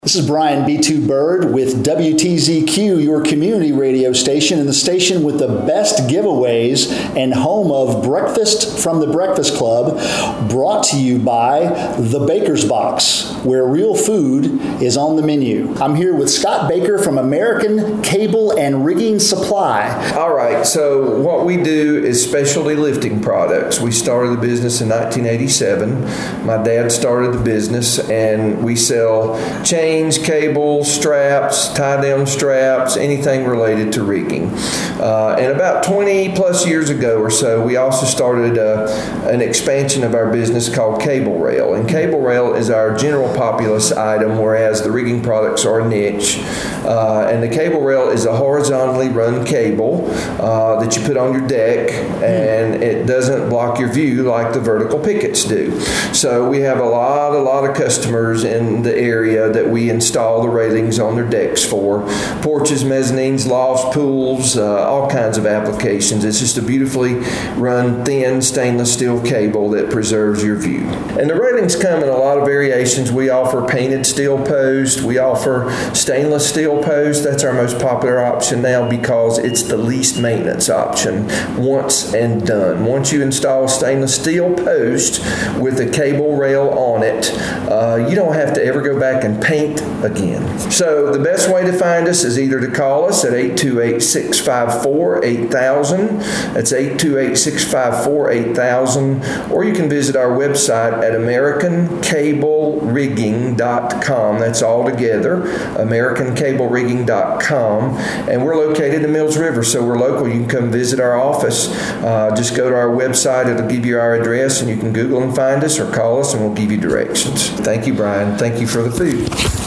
This is Brian B2 Bird with WTZQ, your community radio station, and the station with the best giveaways and home of Breakfast from the Breakfast Club, brought to you by The Baker's Box, where real food is on the menu. I'm here with Scott Baker from American Cable and Rigging Supply. All right, so what we do is specialty lifting products. We started the business in 1987. My dad started the business, and we sell chains, cables, straps, tie-down straps, anything related to rigging. And about 20 plus years ago or so, we also started an expansion of our business called Cable Rail. And Cable Rail is our general populace item, whereas the rigging products are a niche. And the Cable Rail is a horizontally run cable that you put on your deck, and it doesn't block your view like the vertical pickets do. So we have a lot of customers in the area that we install the railings on their decks for. Porches, mezzanines, lofts, pools, all kinds of applications. It's just a beautifully run, thin stainless steel cable that preserves your view. And the railings come in a lot of variations. We offer painted steel post. We offer stainless steel post. That's our most popular option now because it's the least maintenance option. Once and done. Once you install stainless steel post with a cable rail on it, you don't have to ever go back and paint again. So the best way to find us is either to call us at 828-654-8000. That's 828-654-8000. Or you can visit our website at AmericanCableRigging.com. That's all together, AmericanCableRigging.com. And we're located in Mills River, so we're local. You can come visit our office. Just go to our website. It'll give you our address, and you can Google and find us or call us, and we'll give you directions. Thank you, Brian. Thank you for the food.